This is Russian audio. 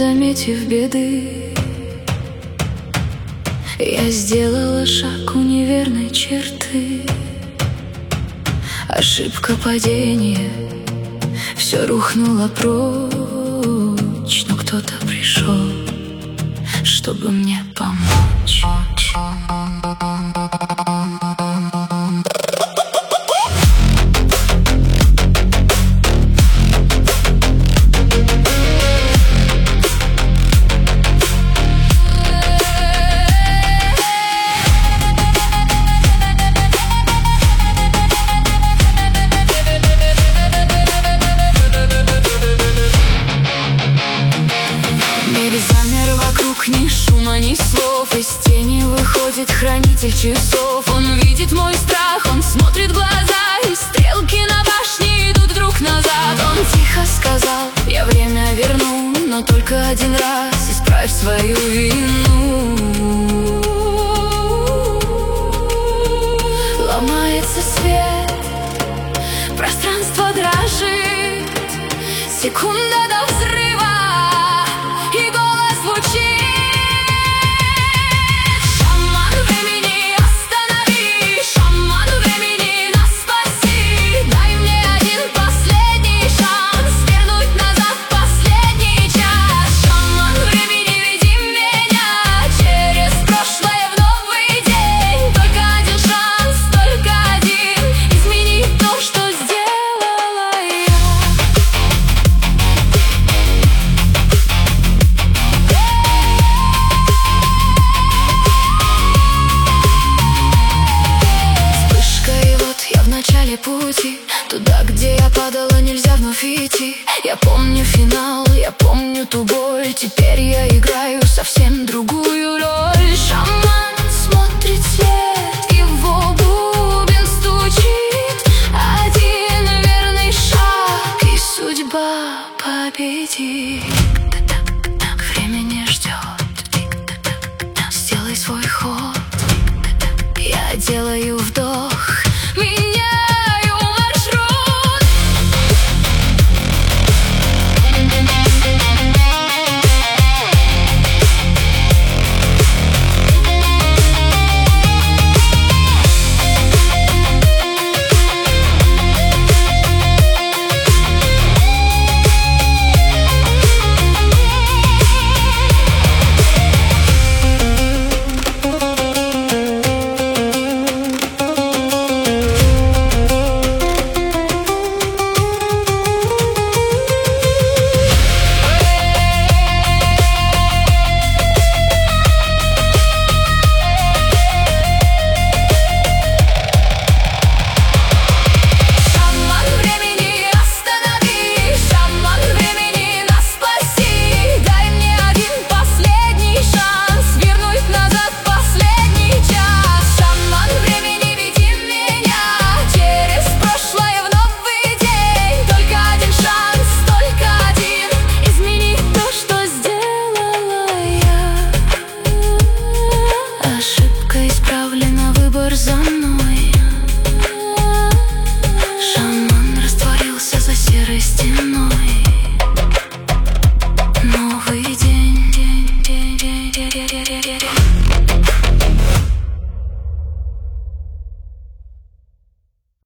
заметив беды. Я сделала шаг у неверной черты. Ошибка падения, все рухнуло прочь. Но кто-то пришел, чтобы мне помочь. Замер вокруг, ни шума, ни слов. Из тени выходит хранитель часов. Он видит мой страх, он смотрит в глаза, и стрелки на башне идут вдруг назад. Он тихо сказал: я время верну, но только один раз. Исправь свою вину. Ломается свет, пространство дрожит. Секунда до взрыва, и голос звучит. Шаман времени, останови, шаман времени, нас спаси. Дай мне один последний шанс вернуть назад последний час. Шаман времени, веди меня через прошлое в новый день. Только один шанс, только один, изменить то, что сделала я. В начале пути, туда, где я падала, нельзя вновь идти. Я помню финал, я помню ту боль. Теперь я играю совсем другую роль. Шаман смотрит свет, его бубен стучит. Один верный шаг, и судьба победит. Время не ждет, сделай свой ход. Я делаю вдох, меняю маршрут. За мной шаман растворился за серой стеной. Новый день.